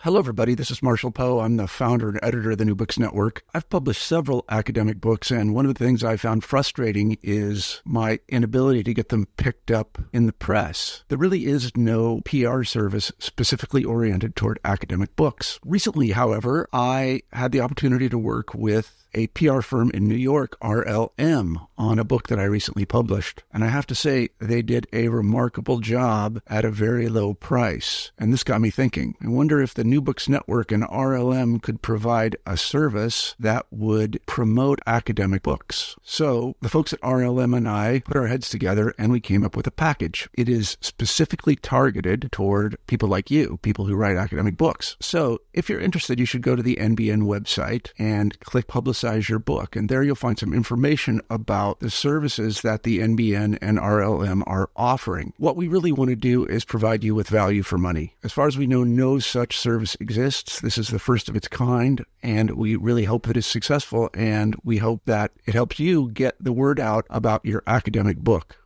Hello, everybody. This is Marshall Poe. I'm the founder and editor of the New Books Network. I've published several academic books, and one of the things I found frustrating is my inability to get them picked up in the press. There really is no PR service specifically oriented toward academic books. Recently, however, I had the opportunity to work with a PR firm in New York, RLM, on a book that I recently published. And I have to say, they did a remarkable job at a very low price. And this got me thinking. I wonder if the New Books Network and RLM could provide a service that would promote academic books. So the folks at RLM and I put our heads together and we came up with a package. It is specifically targeted toward people like you, people who write academic books. So if you're interested, you should go to the NBN website and click Publicize Your Book. And there you'll find some information about the services that the NBN and RLM are offering. What we really want to do is provide you with value for money. As far as we know, no such service exists. This is the first of its kind, and we really hope that it's successful, and we hope that it helps you get the word out about your academic book.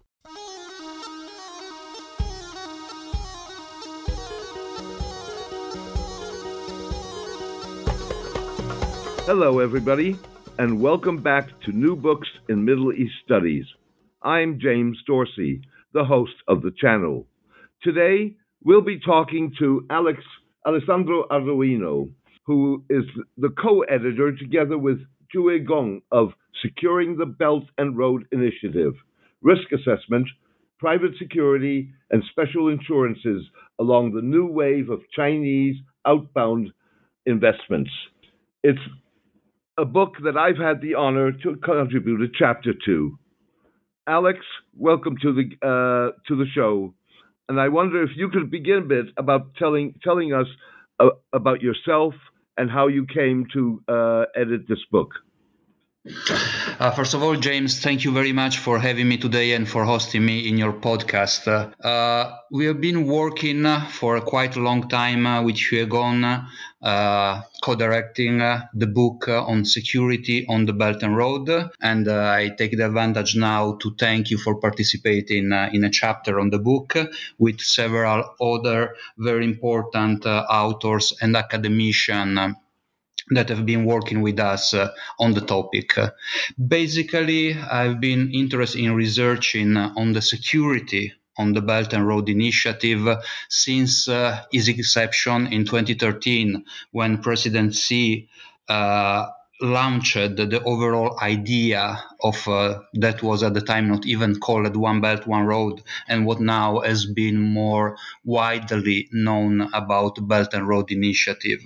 Hello, everybody, and welcome back to New Books in Middle East Studies. I'm James Dorsey, the host of the channel. Today, we'll be talking to Alessandro Arduino, who is the co-editor together with Jue Gong of Securing the Belt and Road Initiative, Risk Assessment, Private Security, and Special Insurances along the new wave of Chinese outbound investments. It's a book that I've had the honor to contribute a chapter to. Alex, welcome to the show, and I wonder if you could begin a bit about telling us about yourself and how you came to edit this book. First of all, James, thank you very much for having me today and for hosting me in your podcast. We have been working for quite a long time with Jue Gong, co-directing the book on security on the Belt and Road. And I take the advantage now to thank you for participating in a chapter on the book with several other very important authors and academicians that have been working with us on the topic. Basically, I've been interested in researching on the security on the Belt and Road Initiative since its inception in 2013, when President Xi launched the overall idea of that was at the time not even called One Belt, One Road, and what now has been more widely known about the Belt and Road Initiative.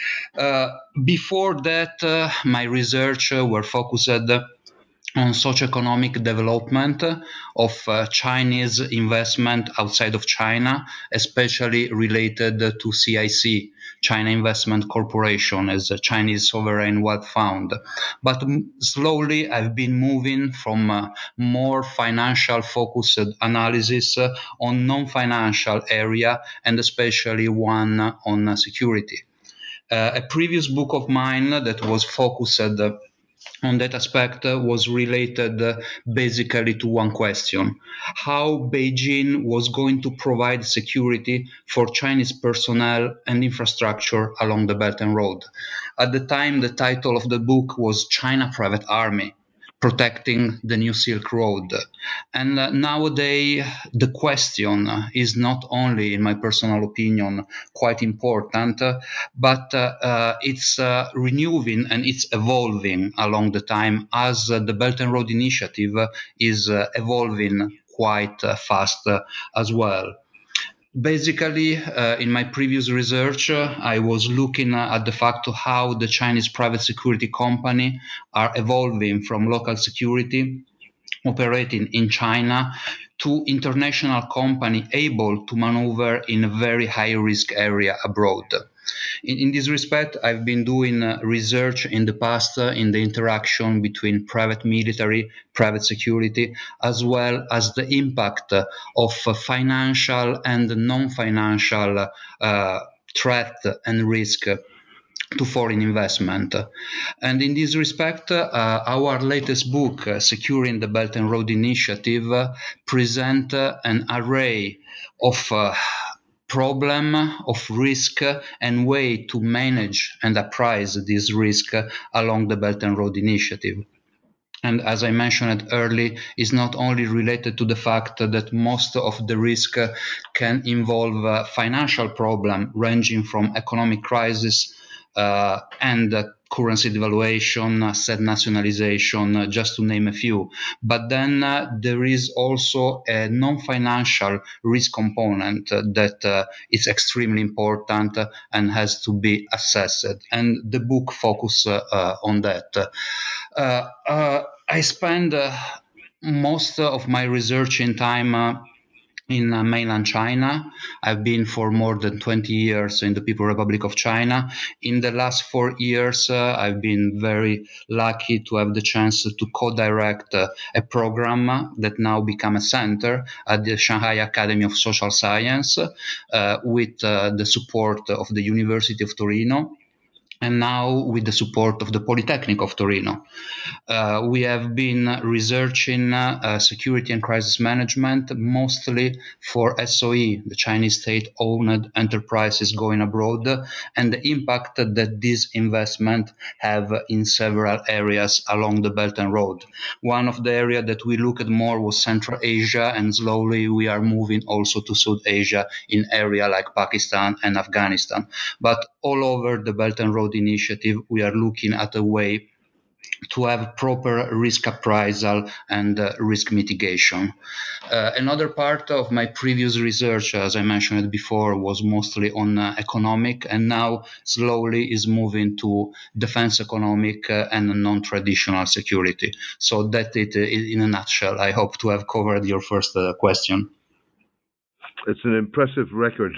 Before that, my research were focused on socioeconomic development of Chinese investment outside of China, especially related to CIC, China Investment Corporation, as a Chinese sovereign wealth fund. But slowly I've been moving from more financial focused analysis on non-financial area, and especially one on security. A previous book of mine that was focused on that aspect was related basically to one question: how Beijing was going to provide security for Chinese personnel and infrastructure along the Belt and Road. At the time, the title of the book was China Private Army, Protecting the New Silk Road. And nowadays, the question is not only, in my personal opinion, quite important, but it's renewing and it's evolving along the time as the Belt and Road Initiative is evolving quite fast as well. Basically, in my previous research, I was looking at the fact of how the Chinese private security company are evolving from local security operating in China to international company able to maneuver in a very high risk area abroad. In this respect, I've been doing research in the past in the interaction between private military, private security, as well as the impact of financial and non-financial threat and risk to foreign investment. And in this respect, our latest book, Securing the Belt and Road Initiative, present an array of problem of risk and way to manage and appraise this risk along the Belt and Road Initiative. And as I mentioned earlier, is not only related to the fact that most of the risk can involve financial problem ranging from economic crisis and currency devaluation, asset nationalization, just to name a few. But then there is also a non-financial risk component that is extremely important and has to be assessed. And the book focuses on that. I spend most of my researching time in mainland China. I've been for more than 20 years in the People's Republic of China. In the last 4 years, I've been very lucky to have the chance to co-direct a program that now become a center at the Shanghai Academy of Social Science with the support of the University of Torino, and now with the support of the Polytechnic of Torino. We have been researching security and crisis management, mostly for SOE, the Chinese state-owned enterprises going abroad, and the impact that these investments have in several areas along the Belt and Road. One of the areas that we looked at more was Central Asia, and slowly we are moving also to South Asia in areas like Pakistan and Afghanistan. But all over the Belt and Road Initiative, we are looking at a way to have proper risk appraisal and risk mitigation. Another part of my previous research, as I mentioned before, was mostly on economic, and now slowly is moving to defense economic and non-traditional security. So that it in a nutshell. I hope to have covered your first question. It's an impressive record.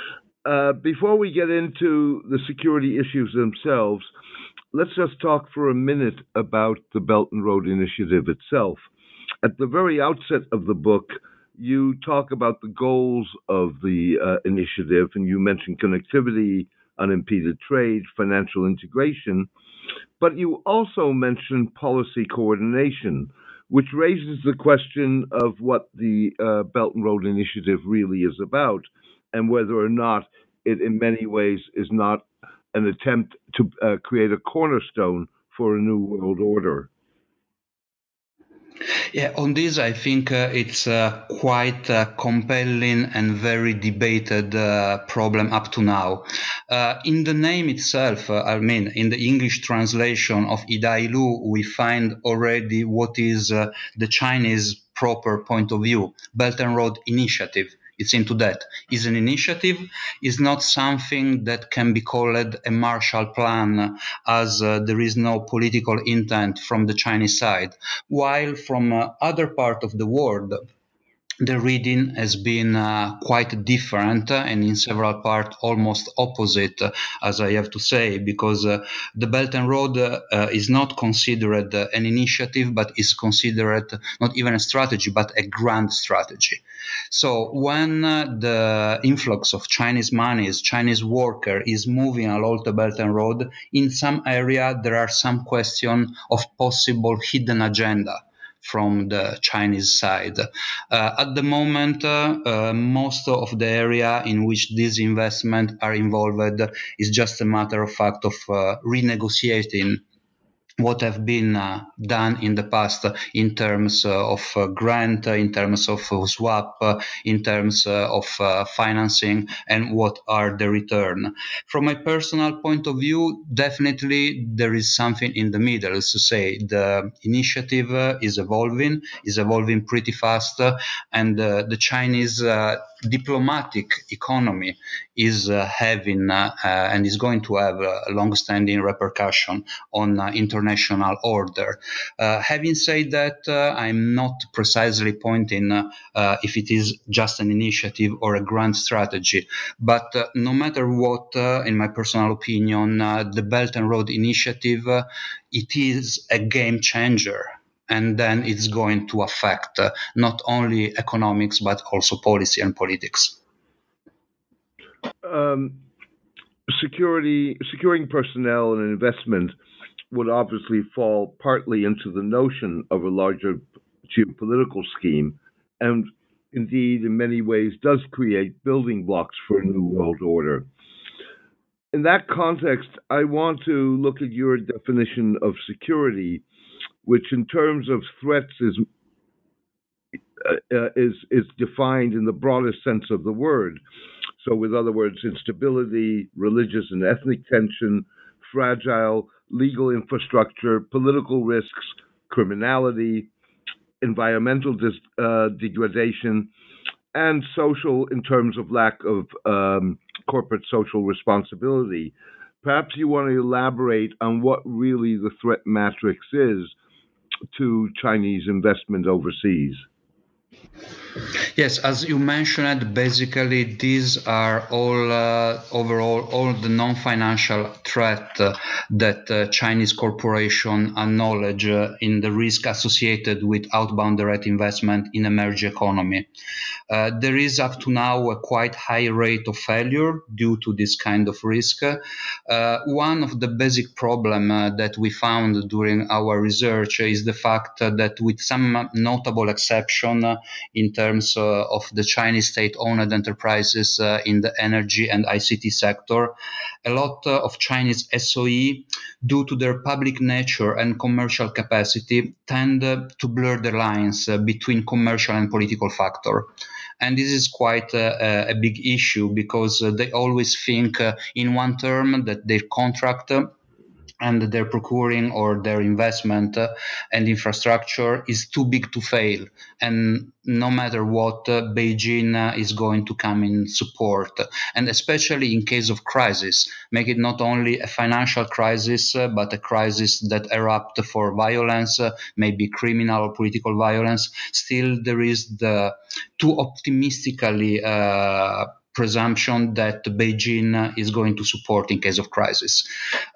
Before we get into the security issues themselves, let's just talk for a minute about the Belt and Road Initiative itself. At the very outset of the book, you talk about the goals of the initiative, and you mention connectivity, unimpeded trade, financial integration, but you also mention policy coordination, which raises the question of what the Belt and Road Initiative really is about, and whether or not it in many ways is not an attempt to create a cornerstone for a new world order. Yeah, on this, I think it's quite compelling and very debated problem up to now. In the name itself, in the English translation of Idailu, we find already what is the Chinese proper point of view, Belt and Road Initiative. It's into that. It's an initiative. It's not something that can be called a Marshall Plan, as there is no political intent from the Chinese side. While from other part of the world, the reading has been quite different and in several parts almost opposite, as I have to say, because the Belt and Road is not considered an initiative, but is considered not even a strategy, but a grand strategy. So when the influx of Chinese monies, Chinese worker is moving along the Belt and Road, in some area there are some question of possible hidden agenda from the Chinese side. At the moment, most of the area in which these investments are involved is just a matter of fact of renegotiating what have been done in the past in terms of grant, in terms of swap, in terms of financing, and what are the return. From my personal point of view, definitely there is something in the middle. As to say, the initiative is evolving pretty fast, and the Chinese diplomatic economy is having and is going to have a long-standing repercussion on international order. Having said that, I'm not precisely pointing if it is just an initiative or a grand strategy, but no matter what, in my personal opinion, the Belt and Road Initiative, it is a game changer. And then it's going to affect not only economics, but also policy and politics. Securing personnel and investment would obviously fall partly into the notion of a larger geopolitical scheme. And indeed, in many ways, does create building blocks for a new world order. In that context, I want to look at your definition of security, which, in terms of threats, is defined in the broadest sense of the word. So, with other words, instability, religious and ethnic tension, fragile legal infrastructure, political risks, criminality, environmental degradation, and social in terms of lack of corporate social responsibility. Perhaps you want to elaborate on what really the threat matrix is to Chinese investment overseas. Yes, as you mentioned, basically these are all overall all the non-financial threat that Chinese corporations acknowledge in the risk associated with outbound direct investment in emerging economy. There is up to now a quite high rate of failure due to this kind of risk. One of the basic problems that we found during our research is the fact that, with some notable exception in terms of the Chinese state-owned enterprises in the energy and ICT sector, a lot of Chinese SOE, due to their public nature and commercial capacity, tend to blur the lines between commercial and political factor. And this is quite a big issue, because they always think in one term, that their contract and their procuring or their investment and infrastructure is too big to fail. And no matter what, Beijing is going to come in support. And especially in case of crisis, make it not only a financial crisis, but a crisis that erupt for violence, maybe criminal or political violence. Still, there is the too optimistically presumption that Beijing is going to support in case of crisis.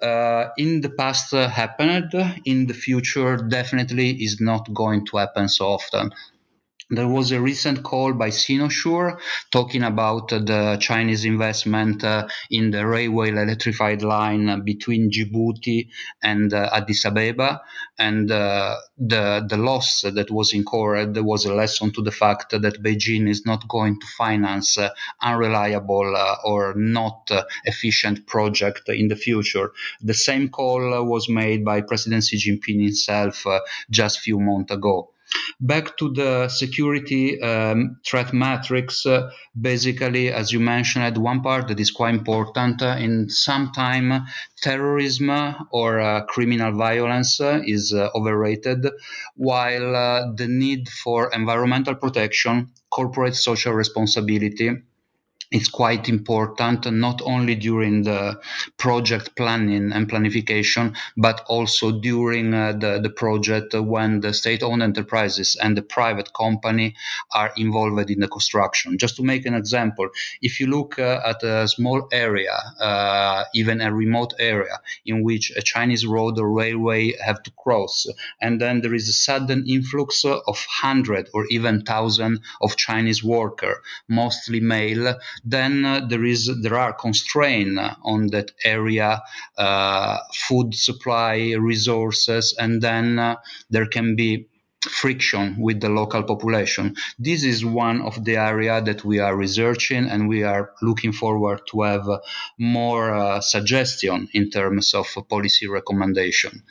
In the past happened, in the future definitely is not going to happen so often. There was a recent call by Sinosure talking about the Chinese investment in the railway electrified line between Djibouti and Addis Ababa, and the loss that was incurred was a lesson to the fact that Beijing is not going to finance unreliable or not efficient project in the future. The same call was made by President Xi Jinping himself just a few months ago. Back to the security threat matrix, basically, as you mentioned, one part that is quite important, in some time, terrorism or criminal violence is overrated, while the need for environmental protection, corporate social responsibility, it's quite important, not only during the project planning and planification, but also during the project when the state-owned enterprises and the private company are involved in the construction. Just to make an example, if you look at a small area, even a remote area, in which a Chinese road or railway have to cross, and then there is a sudden influx of 100 or even 1,000 of Chinese workers, mostly male, then there are constraints on that area, food supply, resources, and then there can be friction with the local population. This is one of the areas that we are researching, and we are looking forward to have more suggestion in terms of policy recommendation.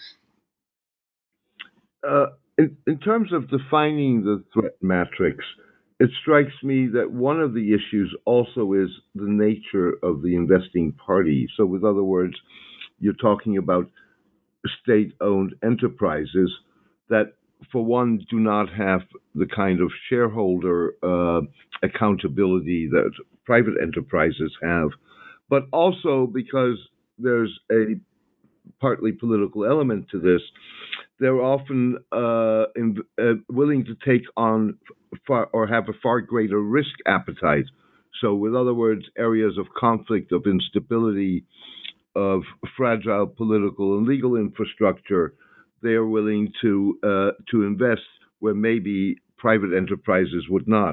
In terms of defining the threat matrix, it strikes me that one of the issues also is the nature of the investing party. So, with other words, you're talking about state-owned enterprises that, for one, do not have the kind of shareholder accountability that private enterprises have, but also because there's a partly political element to this. They're often willing to take on or have a far greater risk appetite. So, with other words, areas of conflict, of instability, of fragile political and legal infrastructure, they are willing to invest where maybe private enterprises would not.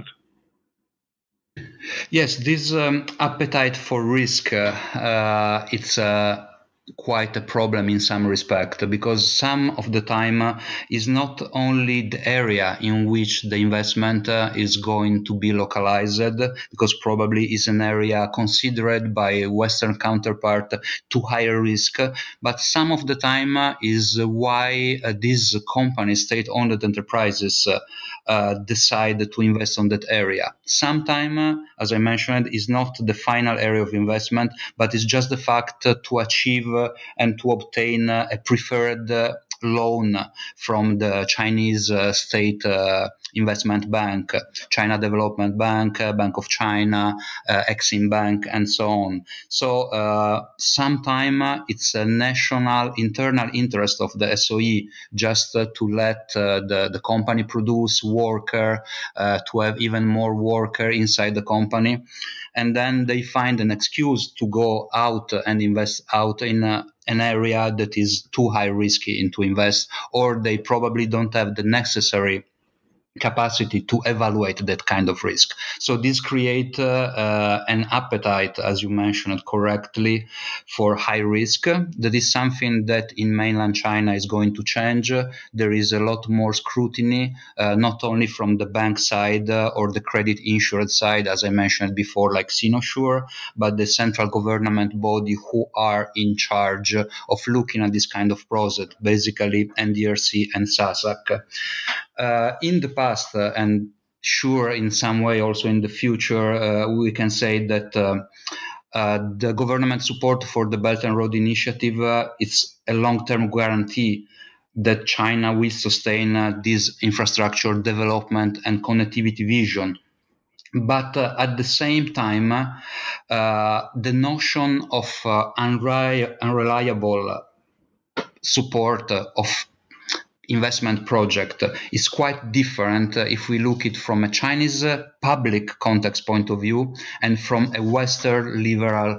Yes, this appetite for risk, it's quite a problem in some respect, because some of the time is not only the area in which the investment is going to be localized, because probably is an area considered by a Western counterpart too high risk, but some of the time is why these companies, state-owned enterprises, decide to invest on that area. Sometimes, as I mentioned, is not the final area of investment, but it's just the fact to achieve and to obtain a preferred loan from the Chinese state investment bank, China Development Bank, Bank of China, Exim Bank, and so on. So sometimes it's a national internal interest of the SOE just to let the company produce worker, to have even more worker inside the company. And then they find an excuse to go out and invest out in an area that is too high risky to invest, or they probably don't have the necessary capacity to evaluate that kind of risk. So this creates an appetite, as you mentioned correctly, for high risk. That is something that in mainland China is going to change. There is a lot more scrutiny, not only from the bank side or the credit insurance side, as I mentioned before, like Sinosure, but the central government body who are in charge of looking at this kind of process, basically NDRC and SASAC. In the past, and sure in some way also in the future, we can say that the government support for the Belt and Road Initiative is a long-term guarantee that China will sustain this infrastructure development and connectivity vision. But at the same time, the notion of unreliable support of investment project is quite different if we look it from a Chinese public context point of view and from a Western liberal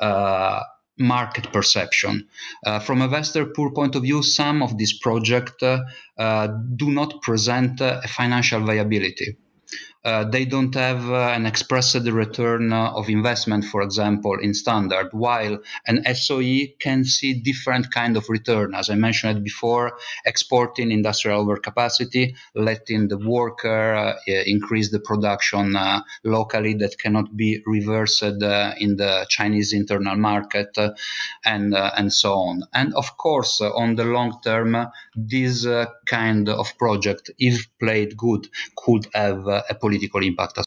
market perception. From a Western poor point of view, some of these projects do not present a financial viability. They don't have an expressed return of investment, for example, in standard, while an SOE can see different kind of return. As I mentioned before, exporting industrial overcapacity, letting the worker increase the production locally that cannot be reversed in the Chinese internal market, and so on. And of course, on the long term, this kind of project, if played good, could have a political impact.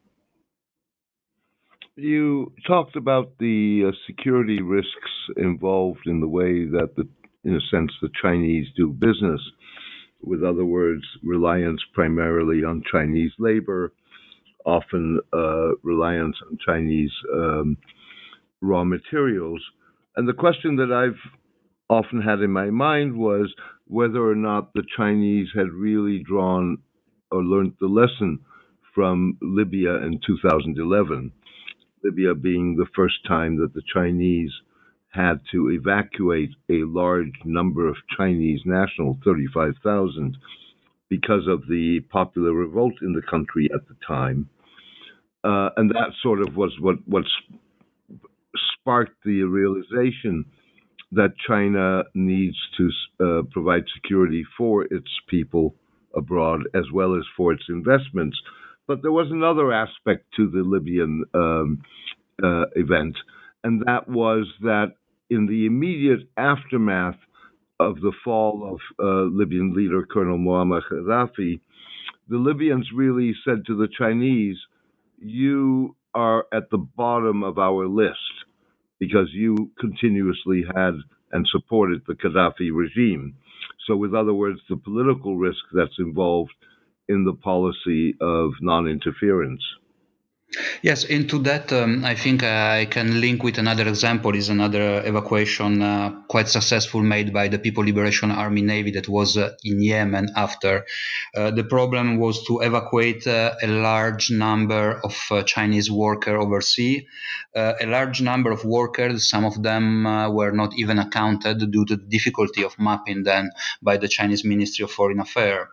You talked about the security risks involved in the way that, in a sense, the Chinese do business. With other words, reliance primarily on Chinese labor, often reliance on Chinese raw materials. And the question that I've often had in my mind was whether or not the Chinese had really drawn or learned the lesson from Libya in 2011, Libya being the first time that the Chinese had to evacuate a large number of Chinese nationals, 35,000, because of the popular revolt in the country at the time. And that sort of was what sparked the realization that China needs to provide security for its people abroad as well as for its investments. But there was another aspect to the Libyan event, and that was that in the immediate aftermath of the fall of Libyan leader Colonel Muammar Gaddafi, the Libyans really said to the Chinese, you are at the bottom of our list because you continuously had and supported the Gaddafi regime. So with other words, the political risk that's involved in the policy of non-interference. Yes, into that, I think I can link with another example, is another evacuation quite successful made by the People Liberation Army Navy that was in Yemen after. The problem was to evacuate a large number of Chinese workers overseas. A large number of workers, some of them were not even accounted due to the difficulty of mapping them by the Chinese Ministry of Foreign Affairs.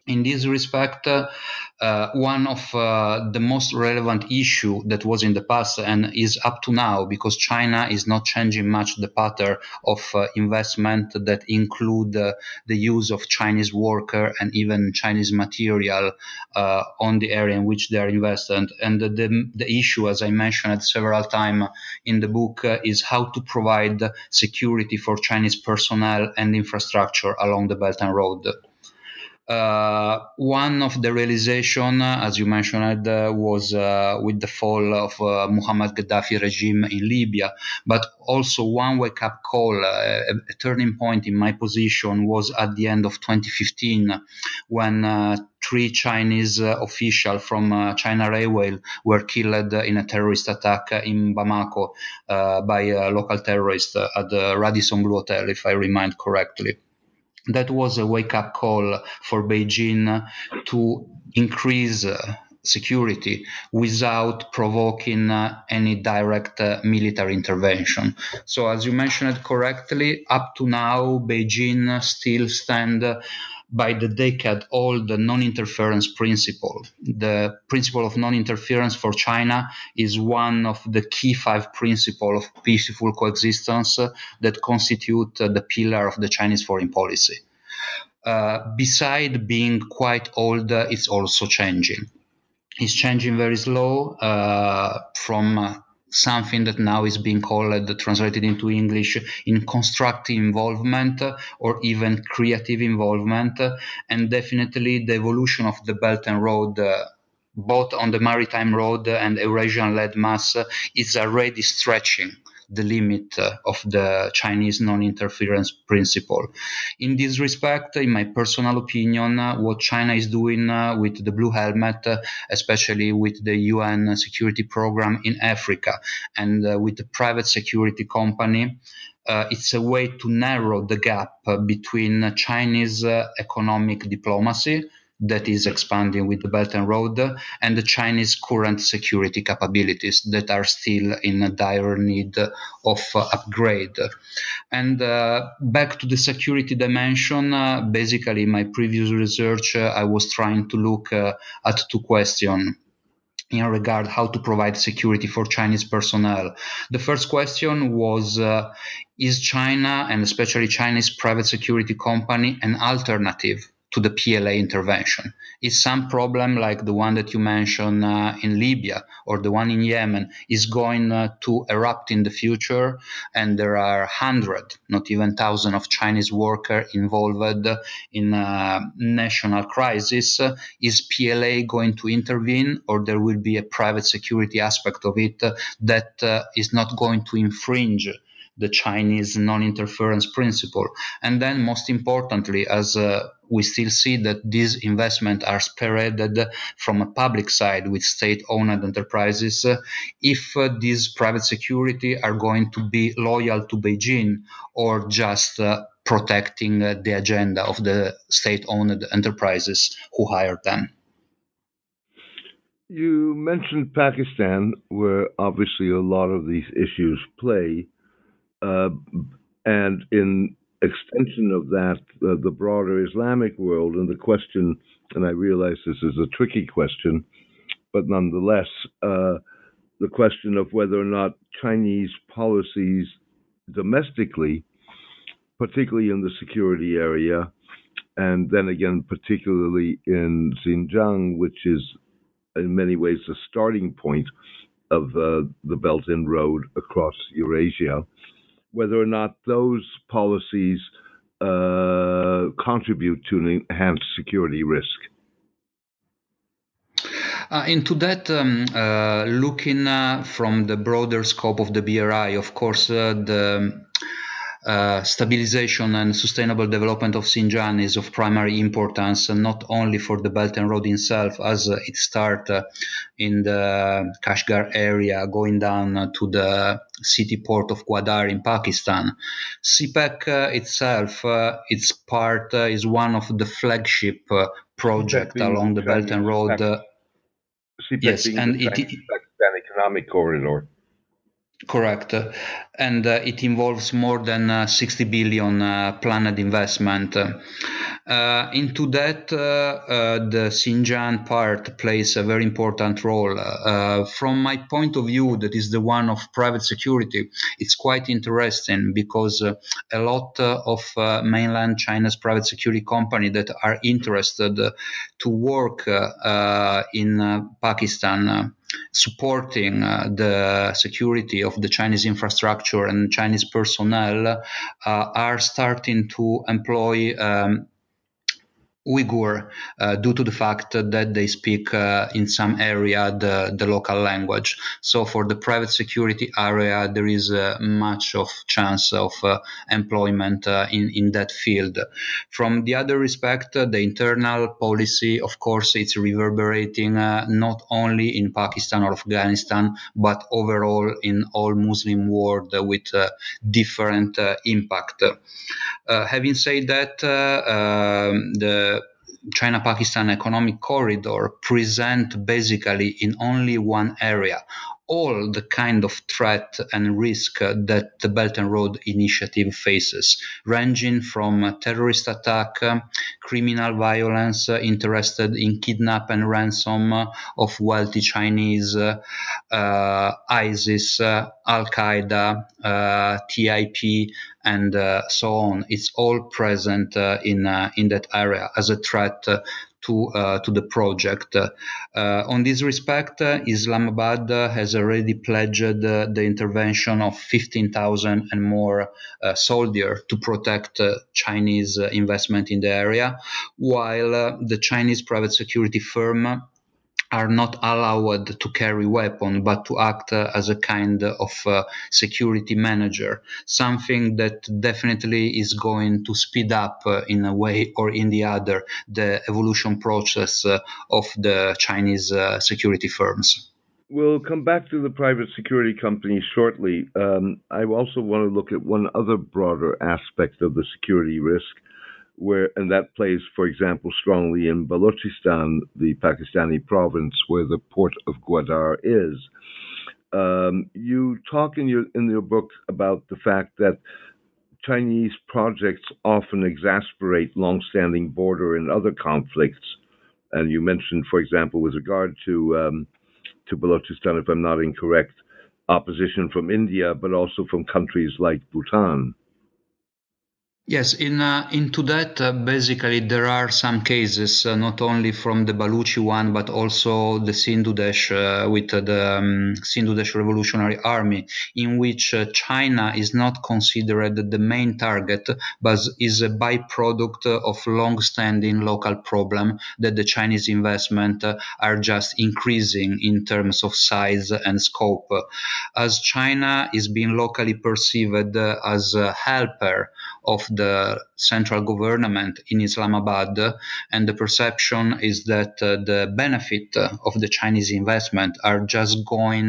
In this respect, one of the most relevant issue that was in the past and is up to now, because China is not changing much the pattern of investment that include the use of Chinese worker and even Chinese material on the area in which they are invested. And the issue, as I mentioned several times in the book, is how to provide security for Chinese personnel and infrastructure along the Belt and Road. One of the realization, as you mentioned, was with the fall of Muammar Gaddafi regime in Libya, but also one wake-up call, a turning point in my position was at the end of 2015 when 3 Chinese officials from China Railway were killed in a terrorist attack in Bamako by local terrorists at the Radisson Blu Hotel, if I remind correctly. That was a wake-up call for Beijing to increase security without provoking any direct military intervention. So, as you mentioned correctly, up to now, Beijing still stands by the decade-old non-interference principle. The principle of non-interference for China is one of the key 5 principles of peaceful coexistence that constitute the pillar of the Chinese foreign policy. Beside being quite old, it's also changing. It's changing very slow from something that now is being called, translated into English, in constructive involvement or even creative involvement. And definitely the evolution of the Belt and Road, both on the Maritime Road and Eurasian landmass, is already stretching the limit of the Chinese non-interference principle. In this respect, in my personal opinion, what China is doing with the Blue Helmet, especially with the UN security program in Africa and with the private security company, it's a way to narrow the gap between Chinese economic diplomacy that is expanding with the Belt and Road and the Chinese current security capabilities that are still in a dire need of upgrade. And back to the security dimension, basically in my previous research, I was trying to look at 2 questions in regard how to provide security for Chinese personnel. The first question was, is China, and especially Chinese private security company, an alternative to the PLA intervention? Is some problem like the one that you mentioned in Libya or the one in Yemen is going to erupt in the future, and there are hundreds, not even thousands of Chinese workers involved in a national crisis? Is PLA going to intervene, or there will be a private security aspect of it that is not going to infringe the Chinese non-interference principle? And then most importantly, as we still see that these investments are spearheaded from a public side with state-owned enterprises, if these private security are going to be loyal to Beijing or just protecting the agenda of the state-owned enterprises who hired them. You mentioned Pakistan, where obviously a lot of these issues play. And in extension of that, the broader Islamic world, and the question, and I realize this is a tricky question, but nonetheless, the question of whether or not Chinese policies domestically, particularly in the security area, and then again, particularly in Xinjiang, which is in many ways the starting point of the Belt and Road across Eurasia, whether or not those policies contribute to an enhanced security risk. Into that, looking from the broader scope of the BRI, of course, the stabilization and sustainable development of Xinjiang is of primary importance, not only for the Belt and Road itself, as it starts in the Kashgar area, going down to the city port of Gwadar in Pakistan. CPEC itself, its part is one of the flagship projects along the Belt and Road. CPEC, yes, and the Pakistan Economic Corridor. Correct. And it involves more than 60 billion planned investment. Into that, the Xinjiang part plays a very important role. From my point of view, that is the one of private security, it's quite interesting because a lot of mainland China's private security companies that are interested to work in Pakistan supporting the security of the Chinese infrastructure and Chinese personnel are starting to employ Uyghur due to the fact that they speak in some area the local language. So for the private security area, there is much of chance of employment in that field. From the other respect, the internal policy, of course, it's reverberating not only in Pakistan or Afghanistan, but overall in all Muslim world with different impact. Having said that, the China-Pakistan economic corridor present basically in only one area all the kind of threat and risk that the Belt and Road Initiative faces, ranging from terrorist attack, criminal violence interested in kidnap and ransom of wealthy Chinese, ISIS, Al-Qaeda, TIP, and so on. It's all present in that area as a threat to the project. On this respect, Islamabad has already pledged the intervention of 15,000 and more soldiers to protect Chinese investment in the area, while the Chinese private security firm are not allowed to carry weapons, but to act as a kind of security manager, something that definitely is going to speed up in a way or in the other the evolution process of the Chinese security firms. We'll come back to the private security companies shortly. I also want to look at one other broader aspect of the security risk, and that plays, for example, strongly in Balochistan, the Pakistani province where the port of Gwadar is. You talk in your book about the fact that Chinese projects often exasperate long-standing border and other conflicts, and you mentioned, for example, with regard to Balochistan, if I'm not incorrect, opposition from India, but also from countries like Bhutan. Yes, into that, basically there are some cases, not only from the Baluchi one, but also the Sindhudesh with the Sindhudesh Revolutionary Army, in which China is not considered the main target, but is a byproduct of long-standing local problem that the Chinese investment are just increasing in terms of size and scope. As China is being locally perceived as a helper of the central government in Islamabad, and the perception is that the benefit of the Chinese investment are just going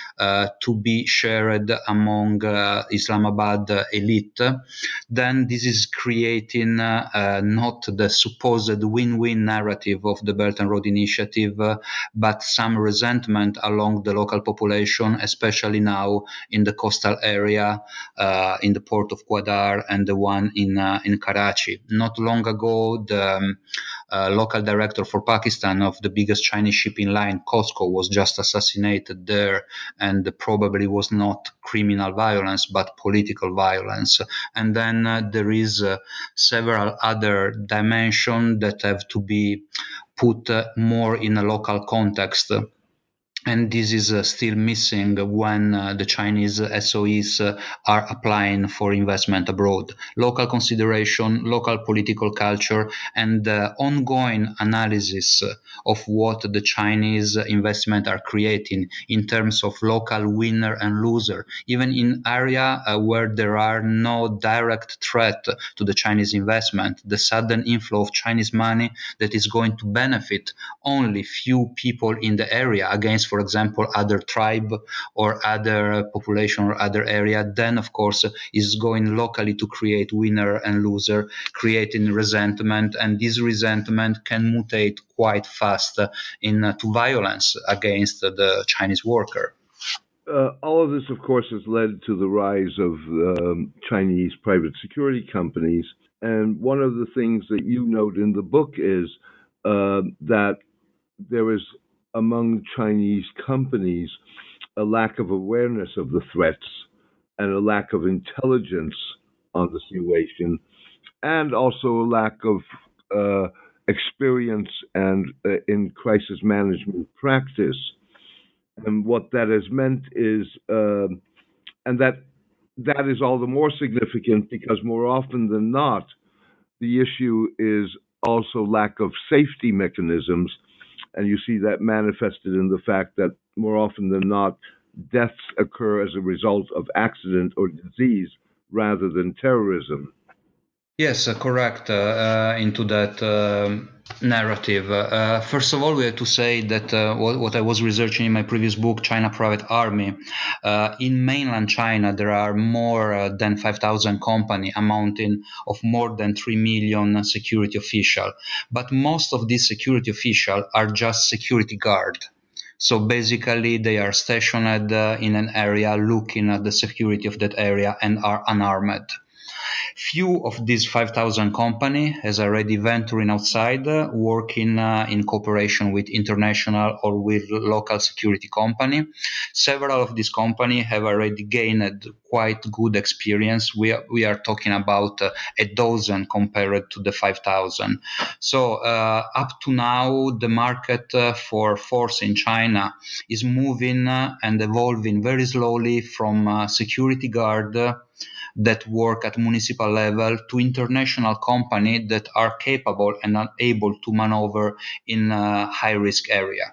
to be shared among Islamabad elite, then this is creating not the supposed win-win narrative of the Belt and Road Initiative, but some resentment along the local population, especially now in the coastal area, in the port of Gwadar and the one in Karachi. Not long ago, the local director for Pakistan of the biggest Chinese shipping line, COSCO, was just assassinated there, and probably was not criminal violence, but political violence. And then there is several other dimensions that have to be put more in a local context. And this is still missing when the Chinese SOEs are applying for investment abroad. Local consideration, local political culture, and ongoing analysis of what the Chinese investment are creating in terms of local winner and loser, even in area where there are no direct threat to the Chinese investment. The sudden inflow of Chinese money that is going to benefit only few people in the area against, for example, other tribe or other population or other area, then of course is going locally to create winner and loser, creating resentment, and this resentment can mutate quite fast into violence against the Chinese worker. all of this, of course, has led to the rise of Chinese private security companies. And one of the things that you note in the book is that there is, among Chinese companies, a lack of awareness of the threats and a lack of intelligence on the situation, and also a lack of experience and in crisis management practice. And what that has meant is, and that is all the more significant because more often than not, the issue is also lack of safety mechanisms. And you see that manifested in the fact that more often than not, deaths occur as a result of accident or disease rather than terrorism. Yes, correct. Into that narrative. First of all, we have to say that what I was researching in my previous book, China Private Army, in mainland China, there are more than 5,000 companies amounting of more than 3 million security officials. But most of these security officials are just security guard. So basically, they are stationed in an area looking at the security of that area and are unarmed. Few of these 5,000 companies has already venturing outside, working in cooperation with international or with local security company. Several of these companies have already gained quite good experience. We are talking about a dozen compared to the 5,000. So up to now, the market for force in China is moving and evolving very slowly from security guard that work at municipal level to international companies that are capable and are able to maneuver in a high-risk area.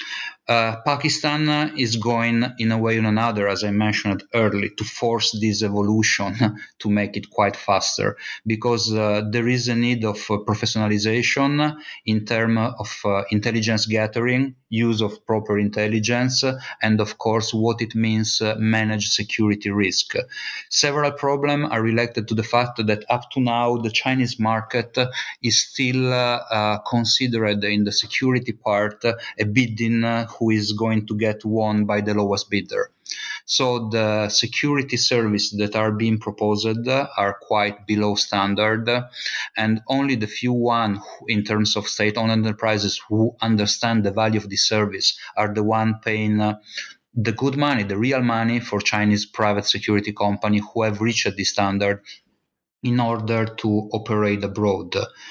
Pakistan is going in a way or another, as I mentioned earlier, to force this evolution to make it quite faster, because there is a need of professionalization in terms of intelligence gathering, use of proper intelligence, and of course what it means manage security risk. Several problems are related to the fact that up to now the Chinese market is still considered in the security part a bidding who is going to get won by the lowest bidder. So the security services that are being proposed are quite below standard, and only the few ones in terms of state-owned enterprises who understand the value of this service are the one paying the good money, the real money for Chinese private security company who have reached this standard in order to operate abroad.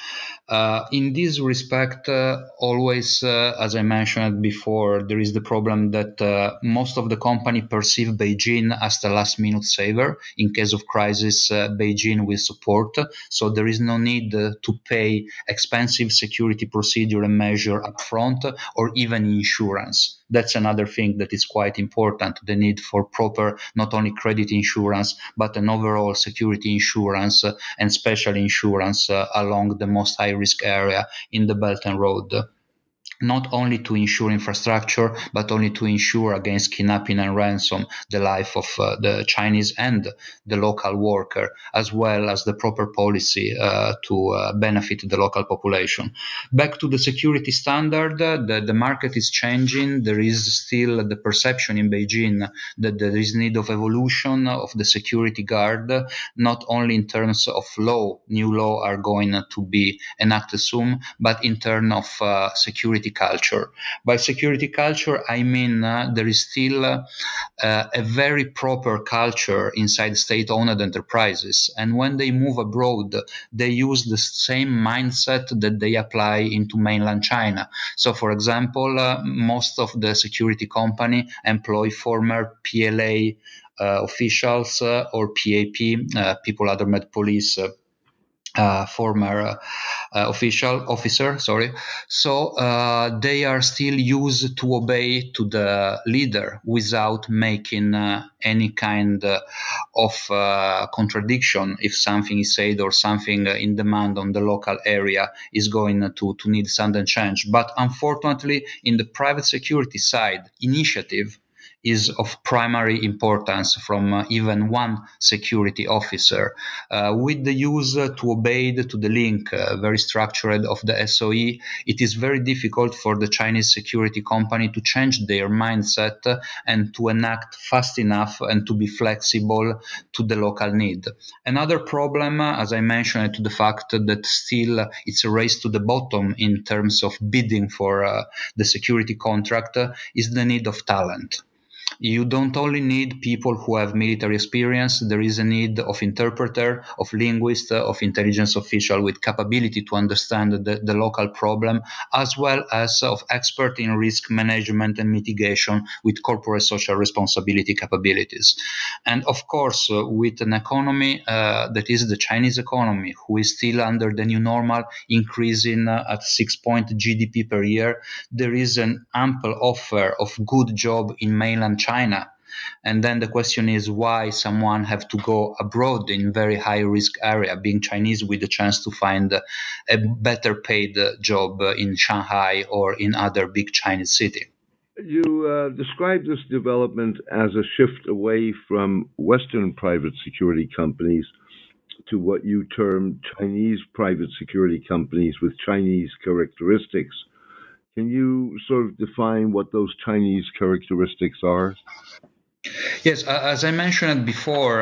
In this respect, always, as I mentioned before, there is the problem that most of the company perceive Beijing as the last-minute saver. In case of crisis, Beijing will support. So there is no need to pay expensive security procedure and measure upfront or even insurance. That's another thing that is quite important, the need for proper, not only credit insurance, but an overall security insurance and special insurance along the most high-risk area in the Belt and Road. Not only to ensure infrastructure, but only to ensure against kidnapping and ransom the life of the Chinese and the local worker, as well as the proper policy to benefit the local population. Back to the security standard, the market is changing. There is still the perception in Beijing that there is need of evolution of the security guard, not only in terms of law, new law are going to be enacted soon, but in terms of security culture. By security culture, I mean there is still a very proper culture inside state-owned enterprises. And when they move abroad, they use the same mindset that they apply into mainland China. So, for example, most of the security company employ former PLA officials or PAP, People Other Met Police, former officer. So they are still used to obey to the leader without making any kind of contradiction if something is said or something in demand on the local area is going to need sudden change. But unfortunately, in the private security side, initiative is of primary importance from even one security officer. With the use to obey to the link, very structured of the SOE, it is very difficult for the Chinese security company to change their mindset and to enact fast enough and to be flexible to the local need. Another problem, as I mentioned, to the fact that still it's a race to the bottom in terms of bidding for the security contract, is the need of talent. You don't only need people who have military experience, there is a need of interpreter, of linguist, of intelligence official with capability to understand the local problem, as well as of expert in risk management and mitigation with corporate social responsibility capabilities. And of course, with an economy that is the Chinese economy, who is still under the new normal, increasing at 6 point GDP per year, there is an ample offer of good job in mainland China. And then the question is why someone have to go abroad in very high risk area, being Chinese, with the chance to find a better paid job in Shanghai or in other big Chinese city. You describe this development as a shift away from Western private security companies to what you term Chinese private security companies with Chinese characteristics. Can you sort of define what those Chinese characteristics are? Yes, as I mentioned before,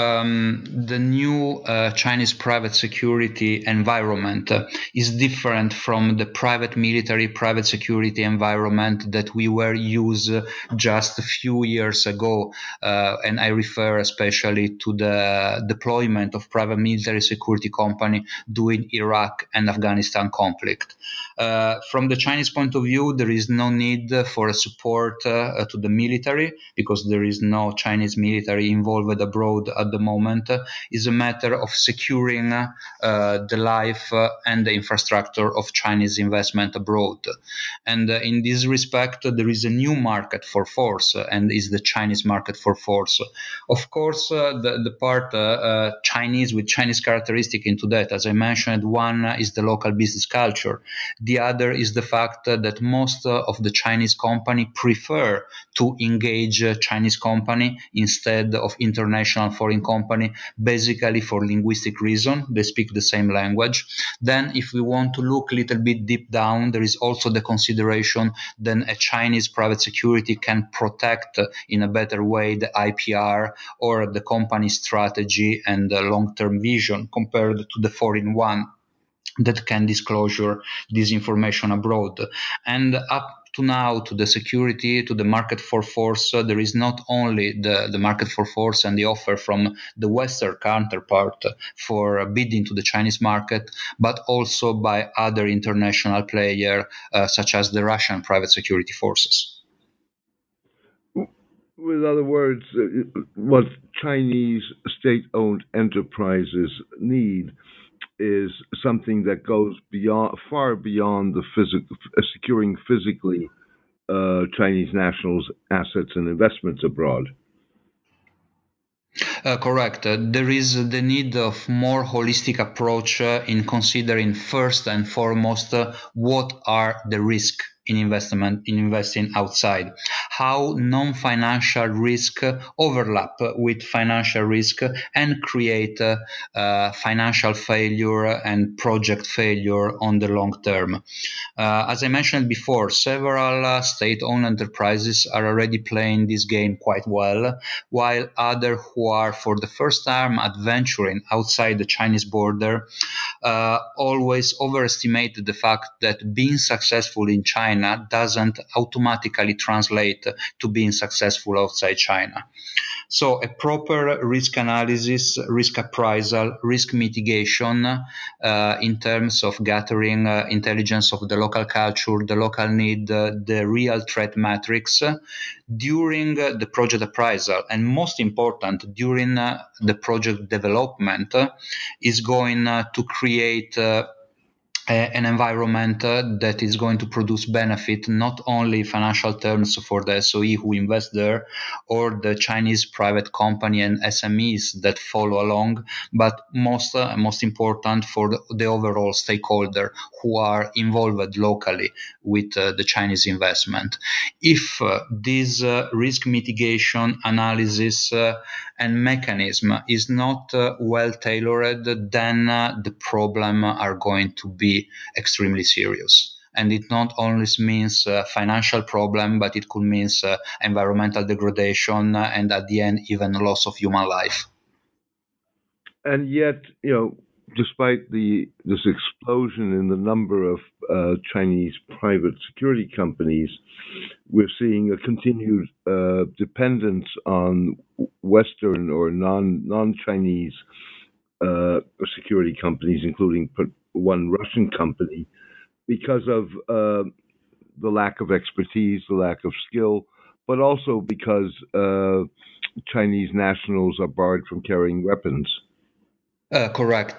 the new Chinese private security environment is different from the private military, private security environment that we were used just a few years ago. And I refer especially to the deployment of private military security company during Iraq and Afghanistan conflict. From the Chinese point of view, there is no need for a support to the military because there is no Chinese military involved abroad at the moment. Is a matter of securing the life and the infrastructure of Chinese investment abroad. And in this respect, there is a new market for force, and is the Chinese market for force. Of course, the part Chinese with Chinese characteristic into that, as I mentioned, one is the local business culture. The other is the fact that most of the Chinese company prefer to engage Chinese company instead of international foreign company, basically for linguistic reason. They speak the same language. Then if we want to look a little bit deep down, there is also the consideration that a Chinese private security can protect in a better way the IPR or the company strategy and the long-term vision compared to the foreign one that can disclosure this information abroad. And up to now, to the security, to the market for force, there is not only the market for force and the offer from the Western counterpart for bidding to the Chinese market, but also by other international players such as the Russian private security forces. With other words, what Chinese state-owned enterprises need is something that goes far beyond the securing physically Chinese nationals' assets and investments abroad. Correct. There is the need of more holistic approach in considering first and foremost what are the risks in investing outside, how non-financial risk overlap with financial risk and create financial failure and project failure on the long term. As I mentioned before, several state-owned enterprises are already playing this game quite well, while others who are for the first time adventuring outside the Chinese border always overestimate the fact that being successful in China doesn't automatically translate to being successful outside China. So a proper risk analysis, risk appraisal, risk mitigation in terms of gathering intelligence of the local culture, the local need, the real threat matrix during the project appraisal, and most important, during the project development is going to create an environment that is going to produce benefit, not only financial terms for the SOE who invest there or the Chinese private company and SMEs that follow along, but most important for the overall stakeholder who are involved locally with the Chinese investment. If this risk mitigation analysis and mechanism is not well tailored, then the problem are going to be extremely serious. And it not only means financial problem, but it could mean environmental degradation and at the end even loss of human life. And yet, despite this explosion in the number of Chinese private security companies, we're seeing a continued dependence on Western or non-Chinese security companies, including one Russian company, because of the lack of expertise, the lack of skill, but also because Chinese nationals are barred from carrying weapons. Correct.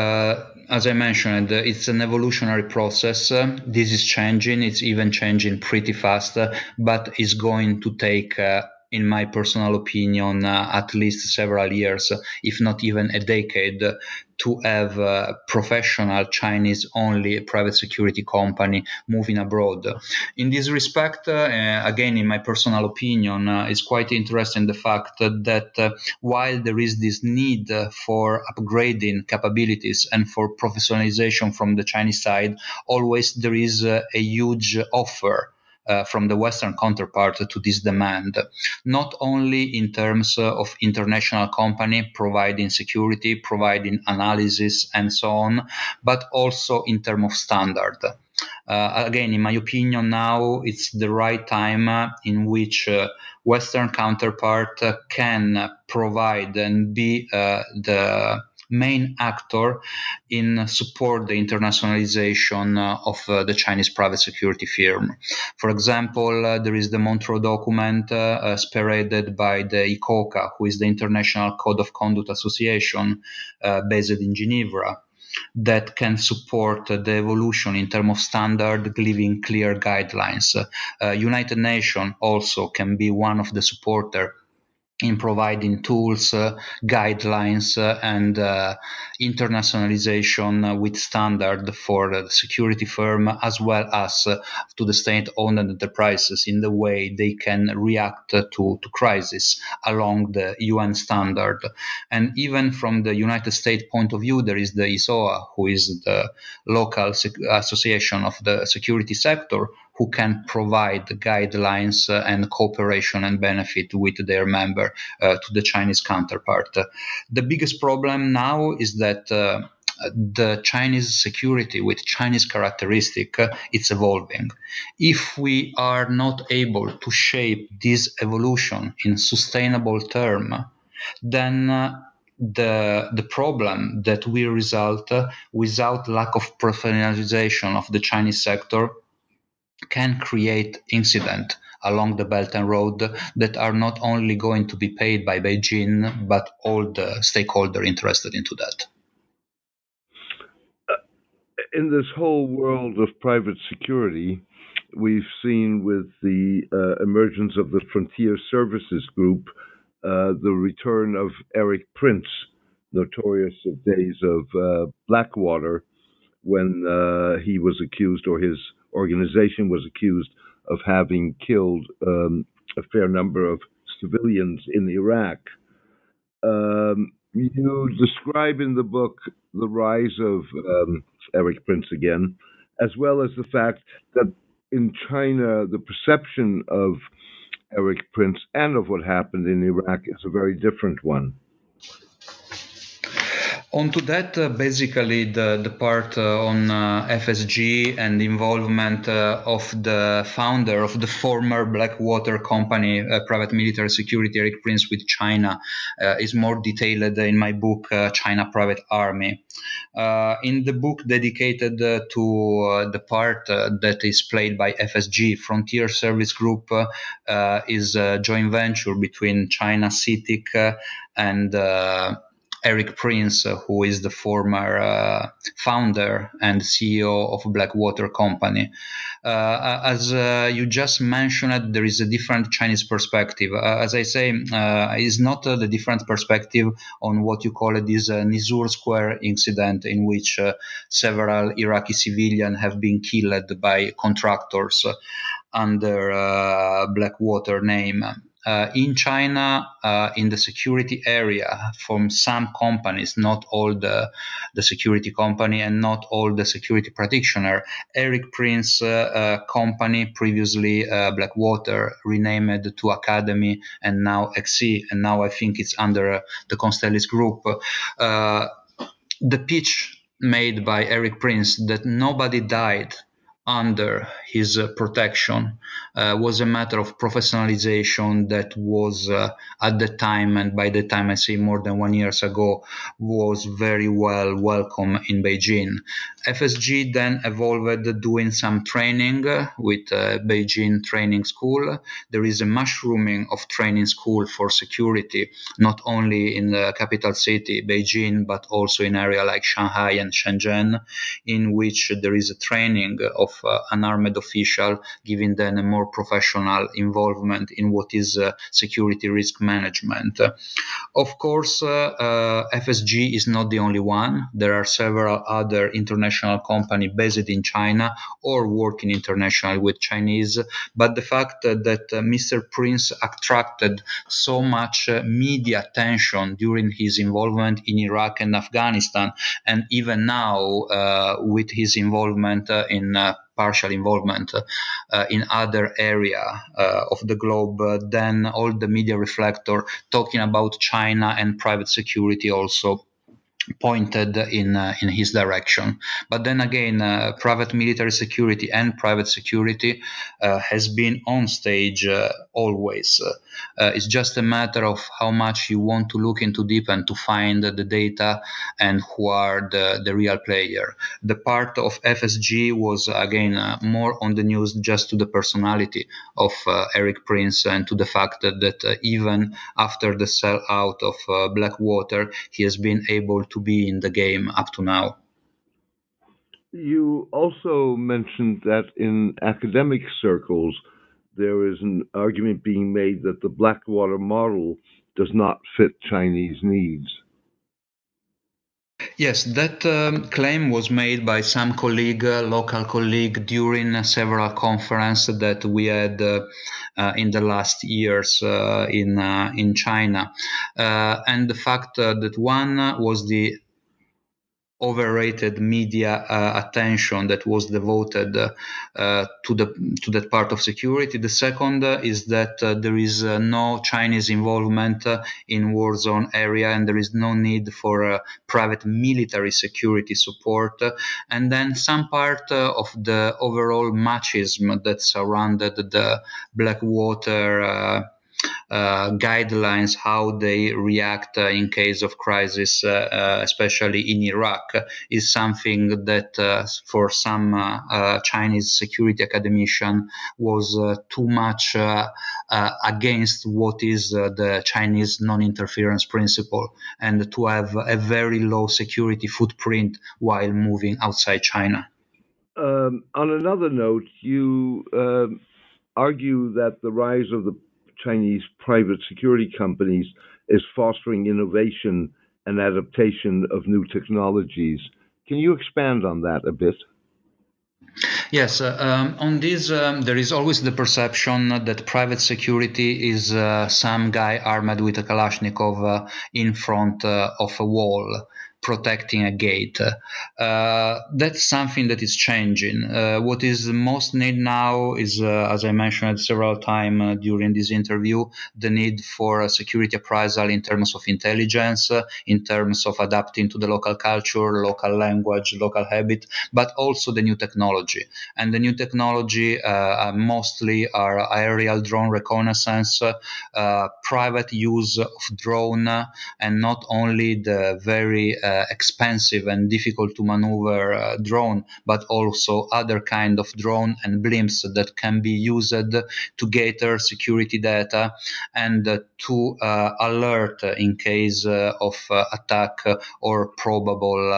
As I mentioned, it's an evolutionary process. This is changing. It's even changing pretty fast, but it's going to take, in my personal opinion, at least several years, if not even a decade, to have a professional Chinese-only private security company moving abroad. In this respect, again, in my personal opinion, it's quite interesting the fact that while there is this need for upgrading capabilities and for professionalization from the Chinese side, always there is a huge offer from the Western counterpart to this demand, not only in terms of international company providing security, providing analysis, and so on, but also in terms of standard. Again, in my opinion, now it's the right time in which Western counterpart can provide and be the main actor in support the internationalization of the Chinese private security firm. For example, there is the Montreux document spearheaded by the ICOCA, who is the International Code of Conduct Association based in Geneva, that can support the evolution in terms of standard, giving clear guidelines. United Nations also can be one of the supporters in providing tools, guidelines, and internationalization with standard for the security firm as well as to the state-owned enterprises in the way they can react to crisis along the UN standard. And even from the United States point of view, there is the ISOA, who is the local association of the security sector, who can provide guidelines and cooperation and benefit with their member to the Chinese counterpart. The biggest problem now is that the Chinese security with Chinese characteristic, it's evolving. If we are not able to shape this evolution in sustainable term, then the problem that will result without lack of professionalization of the Chinese sector can create incident along the Belt and Road that are not only going to be paid by Beijing, but all the stakeholders interested into that. In this whole world of private security, we've seen with the emergence of the Frontier Services Group, the return of Erik Prince, notorious of days of Blackwater, when he was accused, or his organization was accused, of having killed a fair number of civilians in Iraq. You describe in the book the rise of Erik Prince again, as well as the fact that in China, the perception of Erik Prince and of what happened in Iraq is a very different one. Onto that, basically the part on FSG and the involvement of the founder of the former Blackwater company, private military security, Erik Prince, with China, is more detailed in my book, China Private Army. In the book dedicated to the part that is played by FSG, Frontier Service Group, is a joint venture between China CITIC and Eric Prince, who is the former founder and CEO of Blackwater Company. As you just mentioned, there is a different Chinese perspective. As I say, is not the different perspective on what you call this Nisour Square incident, in which several Iraqi civilians have been killed by contractors under Blackwater name. In China, in the security area, from some companies, not all the security company and not all the security practitioner, Eric Prince company, previously Blackwater, renamed to Academy and now XE, and now I think it's under the Constellis Group. The pitch made by Eric Prince that nobody died under his protection was a matter of professionalization that was at the time, and by the time I say more than 1 year ago, was very well welcome in Beijing. FSG then evolved doing some training with Beijing Training School. There is a mushrooming of training school for security, not only in the capital city, Beijing, but also in area like Shanghai and Shenzhen, in which there is a training of an armed official, giving them a more professional involvement in what is security risk management. Of course, FSG is not the only one. There are several other international companies based in China or working internationally with Chinese. But the fact that Mr. Prince attracted so much media attention during his involvement in Iraq and Afghanistan, and even now with his involvement in partial involvement in other area of the globe, then all the media reflector talking about China and private security also pointed in his direction. But then again, private military security and private security has been on stage always. It's just a matter of how much you want to look into deep and to find the data and who are the real player. The part of FSG was again more on the news just to the personality of Eric Prince and to the fact that even after the sellout of Blackwater, he has been able to be in the game up to now. You also mentioned that in academic circles, there is an argument being made that the Blackwater model does not fit Chinese needs. Yes, that claim was made by some local colleague, during several conferences that we had in the last years in China. And the fact that one was the overrated media attention that was devoted to that part of security. The second is that there is no Chinese involvement in war zone area, and there is no need for private military security support. And then some part of the overall machismo that surrounded the Blackwater guidelines, how they react in case of crisis, especially in Iraq, is something that for some Chinese security academician was too much against what is the Chinese non-interference principle, and to have a very low security footprint while moving outside China. On another note, you argue that the rise of the Chinese private security companies is fostering innovation and adaptation of new technologies. Can you expand on that a bit? Yes, on this, there is always the perception that private security is some guy armed with a Kalashnikov in front of a wall, protecting a gate. That's something that is changing. What is most needed now is, as I mentioned several times during this interview, the need for security appraisal in terms of intelligence, in terms of adapting to the local culture, local language, local habit, but also the new technology. And the new technology mostly are aerial drone reconnaissance, private use of drone, and not only the very expensive and difficult to maneuver drone, but also other kind of drone and blimps that can be used to gather security data and to alert in case of attack or probable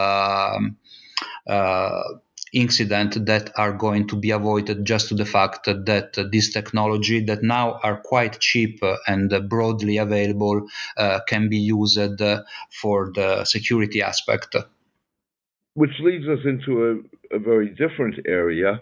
incident that are going to be avoided just to the fact that this technology that now are quite cheap and broadly available can be used for the security aspect. Which leads us into a very different area,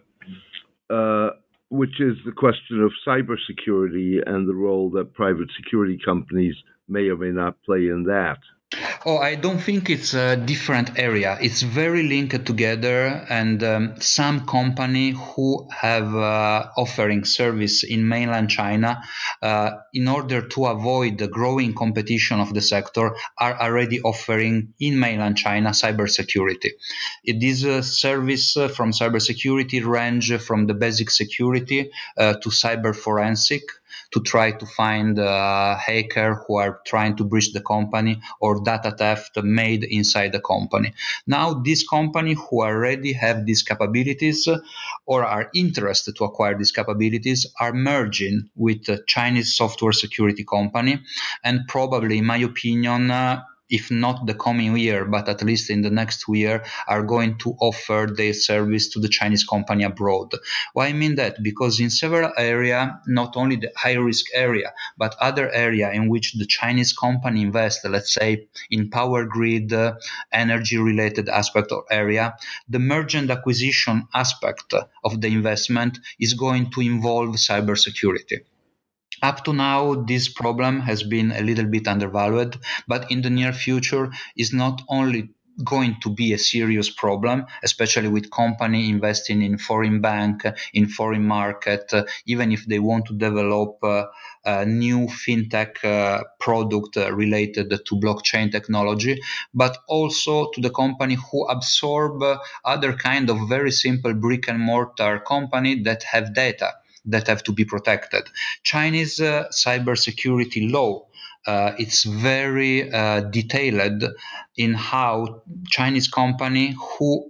which is the question of cybersecurity and the role that private security companies may or may not play in that. Oh, I don't think it's a different area. It's very linked together, and some company who have offering service in mainland China, in order to avoid the growing competition of the sector, are already offering in mainland China cybersecurity. This service from cybersecurity range from the basic security to cyber forensic, to try to find hacker who are trying to breach the company or data theft made inside the company. Now, these companies who already have these capabilities or are interested to acquire these capabilities are merging with a Chinese software security company, and probably, in my opinion, if not the coming year, but at least in the next year, are going to offer their service to the Chinese company abroad. Why I mean that? Because in several areas, not only the high-risk area, but other area in which the Chinese company invests, let's say in power grid, energy-related aspect or area, the merger and acquisition aspect of the investment is going to involve cybersecurity. Up to now, this problem has been a little bit undervalued, but in the near future is not only going to be a serious problem, especially with company investing in foreign bank, in foreign market, even if they want to develop a new fintech product related to blockchain technology, but also to the company who absorb other kind of very simple brick and mortar company that have data that have to be protected. Chinese cybersecurity law, it's very detailed in how Chinese company who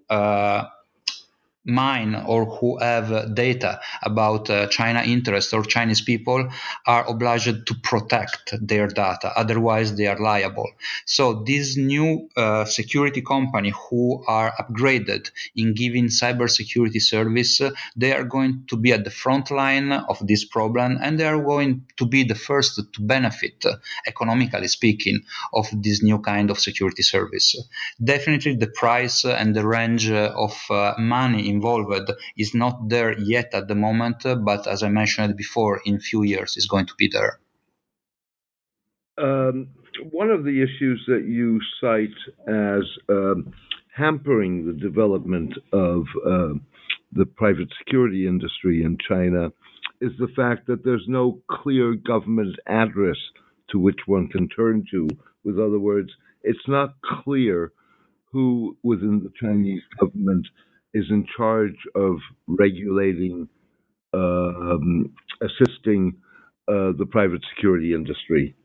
mine or who have data about China interest or Chinese people are obliged to protect their data, otherwise they are liable. So these new security company who are upgraded in giving cybersecurity service, they are going to be at the front line of this problem, and they are going to be the first to benefit, economically speaking, of this new kind of security service. Definitely the price and the range of money involved is not there yet at the moment, but as I mentioned before, in few years is going to be there. One of the issues that you cite as hampering the development of the private security industry in China is the fact that there's no clear government address to which one can turn to. With other words, it's not clear who within the Chinese government is in charge of regulating, assisting the private security industry.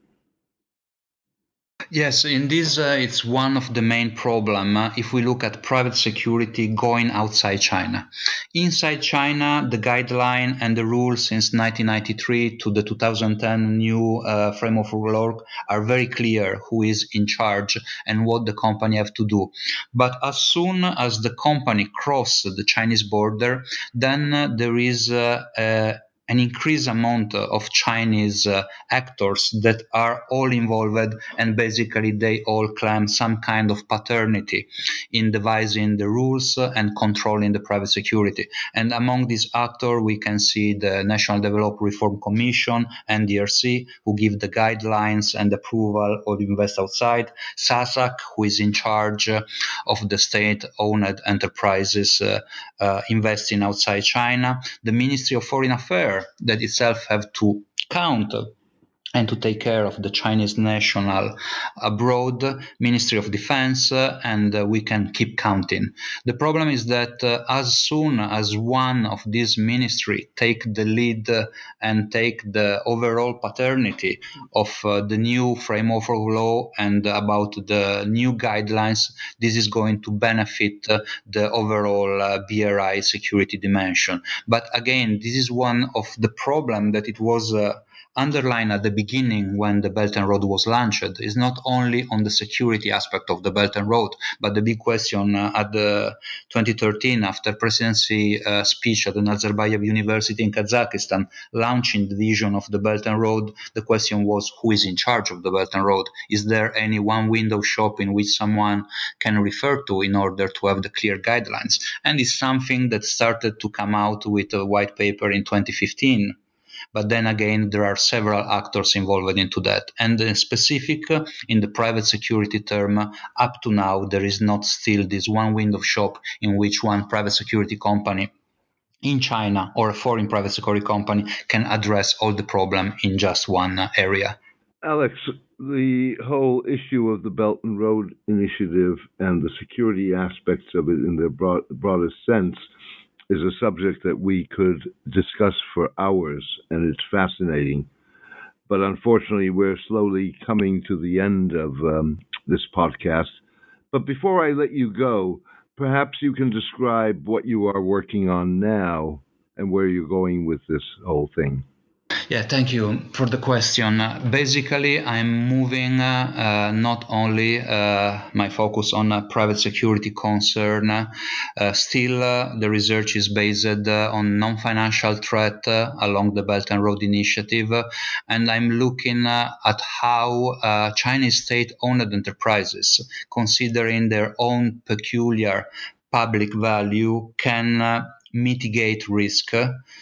Yes, in this, it's one of the main problems if we look at private security going outside China. Inside China, the guideline and the rules since 1993 to the 2010 new framework of law are very clear who is in charge and what the company have to do. But as soon as the company crosses the Chinese border, then there is an increased amount of Chinese actors that are all involved, and basically they all claim some kind of paternity in devising the rules and controlling the private security. And among these actors, we can see the National Development Reform Commission, NDRC, who give the guidelines and approval of invest outside, SASAC, who is in charge of the state-owned enterprises investing outside China, the Ministry of Foreign Affairs, that itself have to count and to take care of the Chinese national abroad, Ministry of Defense, and we can keep counting. The problem is that as soon as one of these ministry take the lead and take the overall paternity of the new framework of law and about the new guidelines, this is going to benefit the overall BRI security dimension. But again, this is one of the problem that it was underlined at the beginning when the Belt and Road was launched is not only on the security aspect of the Belt and Road, but the big question at the 2013 after presidency speech at the Nazarbayev University in Kazakhstan launching the vision of the Belt and Road, the question was who is in charge of the Belt and Road? Is there any one window shop in which someone can refer to in order to have the clear guidelines? And it's something that started to come out with a white paper in 2015. But then again, there are several actors involved into that. And in specific, in the private security term, up to now, there is not still this one window shop in which one private security company in China or a foreign private security company can address all the problem in just one area. Alex, the whole issue of the Belt and Road Initiative and the security aspects of it in the broadest sense is a subject that we could discuss for hours, and it's fascinating. But unfortunately, we're slowly coming to the end of this podcast. But before I let you go, perhaps you can describe what you are working on now and where you're going with this whole thing. Yeah, thank you for the question. Basically, I'm moving not only my focus on a private security concern, still the research is based on non-financial threat along the Belt and Road Initiative, and I'm looking at how Chinese state-owned enterprises, considering their own peculiar public value, can mitigate risk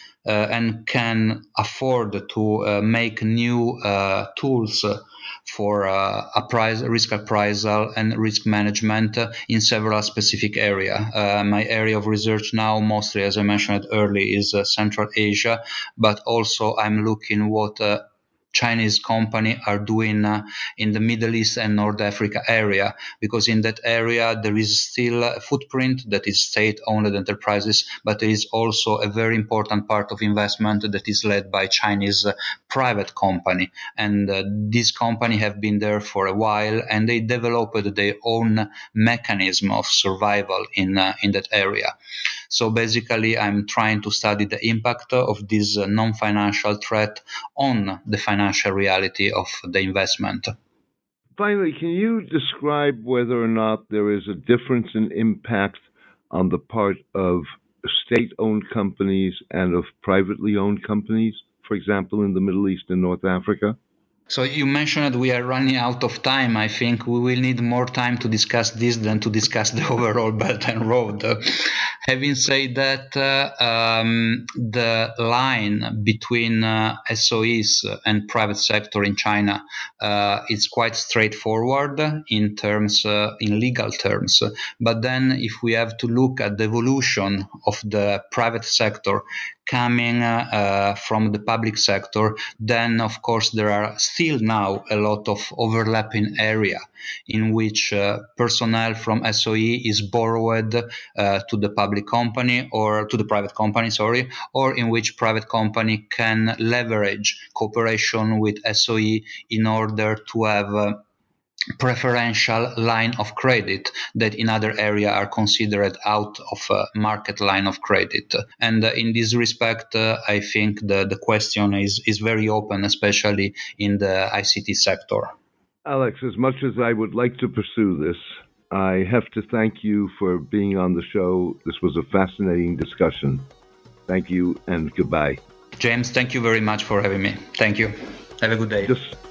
and can afford to make new tools for risk appraisal and risk management in several specific areas. My area of research now, mostly, as I mentioned earlier, is Central Asia, but also I'm looking what Chinese companies are doing in the Middle East and North Africa area, because in that area there is still a footprint that is state-owned enterprises, but there is also a very important part of investment that is led by Chinese private company. And these companies have been there for a while, and they developed their own mechanism of survival in that area. So basically, I'm trying to study the impact of this non-financial threat on the financial reality of the investment. Finally, can you describe whether or not there is a difference in impact on the part of state-owned companies and of privately owned companies, for example, in the Middle East and North Africa? So you mentioned we are running out of time. I think we will need more time to discuss this than to discuss the overall Belt and Road. Having said that, the line between SOEs and private sector in China is quite straightforward in legal terms. But then if we have to look at the evolution of the private sector coming from the public sector, then of course there are still now a lot of overlapping area in which personnel from SOE is borrowed to the public company or to the private company, or in which private company can leverage cooperation with SOE in order to have preferential line of credit that in other area are considered out of market line of credit. And in this respect, I think the question is very open, especially in the ICT sector. Alex, as much as I would like to pursue this, I have to thank you for being on the show. This was a fascinating discussion. Thank you and goodbye. James, thank you very much for having me. Thank you. Have a good day.